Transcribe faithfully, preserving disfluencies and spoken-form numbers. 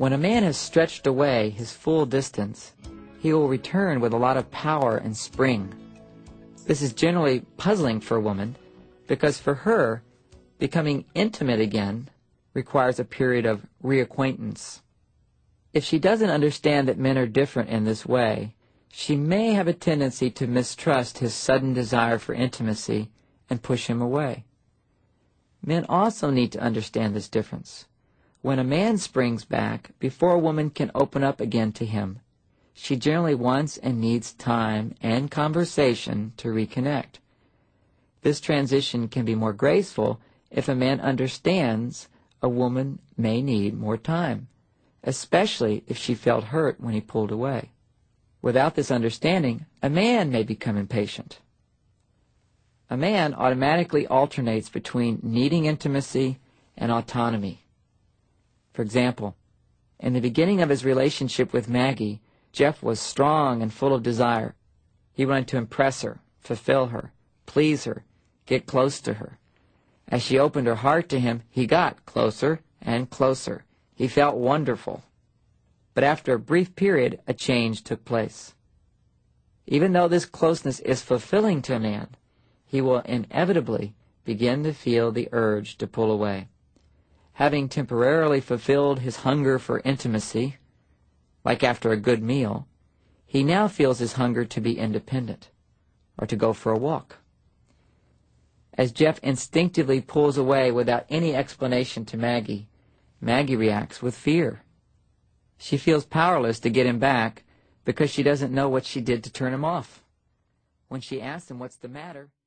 When a man has stretched away his full distance, he will return with a lot of power and spring. This is generally puzzling for a woman because for her, becoming intimate again requires a period of reacquaintance. If she doesn't understand that men are different in this way, she may have a tendency to mistrust his sudden desire for intimacy and push him away. Men also need to understand this difference. When a man springs back before a woman can open up again to him, she generally wants and needs time and conversation to reconnect. This transition can be more graceful if a man understands a woman may need more time, especially if she felt hurt when he pulled away. Without this understanding, a man may become impatient. A man automatically alternates between needing intimacy and autonomy. For example, in the beginning of his relationship with Maggie, Jeff was strong and full of desire. He wanted to impress her, fulfill her, please her, get close to her. As she opened her heart to him, he got closer and closer. He felt wonderful. But after a brief period, a change took place. Even though this closeness is fulfilling to a man, he will inevitably begin to feel the urge to pull away. Having temporarily fulfilled his hunger for intimacy, like after a good meal, he now feels his hunger to be independent, or to go for a walk. As Jeff instinctively pulls away without any explanation to Maggie, Maggie reacts with fear. She feels powerless to get him back because she doesn't know what she did to turn him off. When she asks him what's the matter,